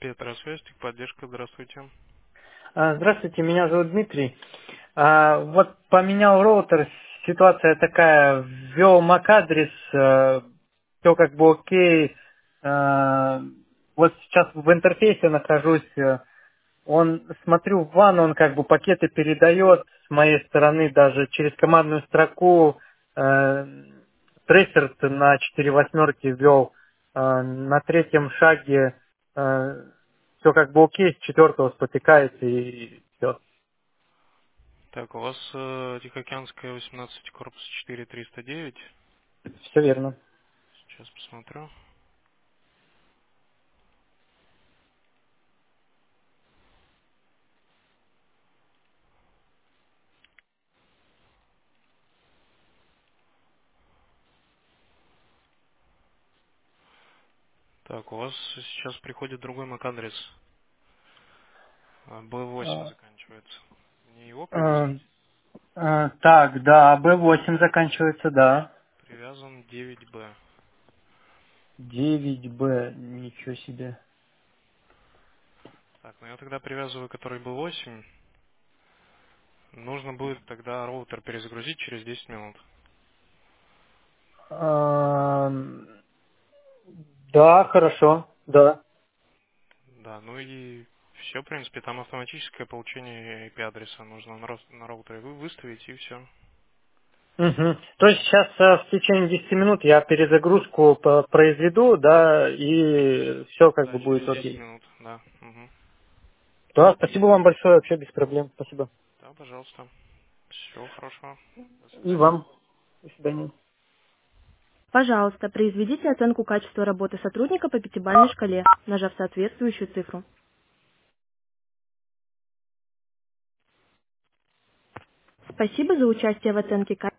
Петросвязь, поддержка, здравствуйте. Здравствуйте, меня зовут Дмитрий. Вот поменял роутер, ситуация такая, ввел MAC-адрес, все как бы окей. Вот сейчас в интерфейсе нахожусь, смотрю, в ванну, он как бы пакеты передает с моей стороны даже через командную строку. э, Трейсер на 4 восьмерки ввел, на третьем шаге все как бы окей, с четвертого спотыкается и все. Так, у вас Тихоокеанская 18, корпус 4309. Все верно. Сейчас посмотрю. Так, у вас сейчас приходит другой MAC-адрес. B8 А, заканчивается. Мне его а, прописать? Так, да, Б8 заканчивается, да. Привязан 9B. 9Б, ничего себе. Так, ну я тогда привязываю, который B8. Нужно будет тогда роутер перезагрузить через 10 минут. Ам, Да, хорошо, да. Да, ну и все, в принципе, там автоматическое получение IP-адреса. Нужно на роутере выставить и все. Мгм. То есть сейчас в течение 10 минут я перезагрузку произведу, да, и все как Да, бы будет через 10 окей. минут, да. Мгм. Да, спасибо вам большое, вообще без проблем, спасибо. Да, пожалуйста. Всего хорошего. До И свидания. вам. До свидания. Пожалуйста, произведите оценку качества работы сотрудника по пятибалльной шкале, нажав соответствующую цифру. Спасибо за участие в оценке качества.